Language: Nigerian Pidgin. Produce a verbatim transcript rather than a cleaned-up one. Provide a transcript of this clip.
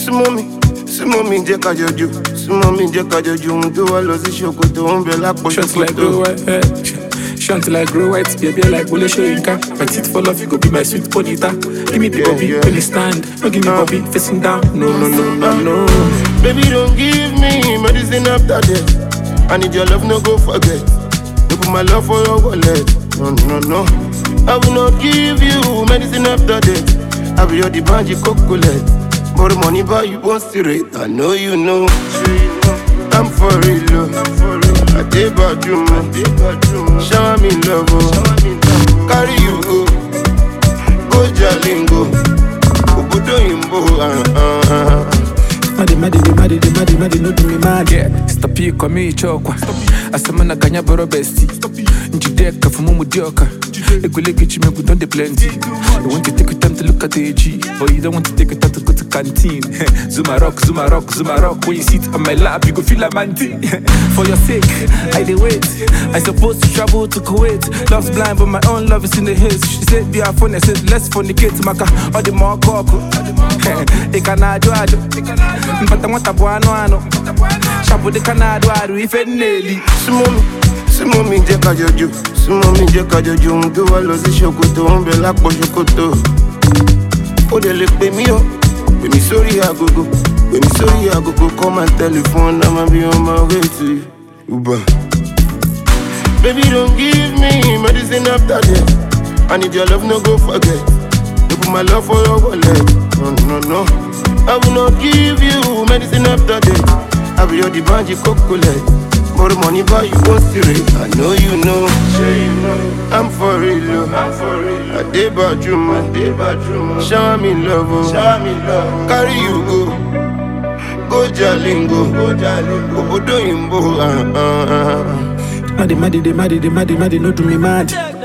Súnmọ́ mi, súnmọ́ mi jẹ́ ká jọjú. Súnmọ́ mi jẹ́ ká jọjú. Ohun tó wá lọ sí ṣòkòtò ń bẹ lápò Short like grow white, eh. Short like grow white, baby like Wole Soyinka. My teeth fall off, you go be my sweet bonita. Give me the Yeah, bobby yeah. when you stand. Don't give me Uh. bobby facing down. No, no, no, no, no. Baby, don't give me medicine after death. I need your love, no go forget. You put my love for your wallet. No, no, no. I will not give you medicine after death. I will your banji cocolet. More money, but you won't see it. I know you know. I'm for real, love. I did about you, man. Shower me love, oh. Carry you go. Go Jalingo. Obodo Imbo, uh, uh, uh. Madi, madi, di, madi, di, madi, madi, no do me mad, yeah. Stop you, come here, chokwa. Asamana kanya boro besti. Njideka for mumu dioka. Egule gichi me don't de plenty. You want to take your time to look at the A G, but you don't want to take your time to go to canteen. Zuma rock, Zuma rock, Zuma rock. When you sit on my lap, you go feel a man thing. For your sake, I dey wait. I supposed to travel to Kuwait. Love's blind, but my own love is in the hills. She said, be a phone. I said, let's fornicate, maka. All the more coco. Ekana ajo Mpata mwata buano ano Shabu de kanado aru ife neli Súnmọ́ mi, súnmọ́ mi jẹ́ ká jọjú. Súnmọ́ mi jẹ́ ká jọjú. Ohun tó wá lọ sí ṣòkòtò ń bẹ lápò ṣòkòtò. Ó dẹ̀ lè pè mí o, pè mí sórí agogo. Pè mí sórí agogo, call my telephone, I'ma be on my way to you. Uber. Baby, don't give me medicine after death. I need your love, no go forget. You put my love for your wallet. No, no, no. I will not give you medicine after death. I will your banji cocolet. More money, but you won't see it. I know you know. I'm for real, I'm for real. I did about you, man. Shower me love, oh. Shower me love. Carry you go. Go Jalingo. Go Jalingo. Obodo Imbo, uh, uh, uh. Madi, madi, di, madi, di, madi, madi, no do me mad.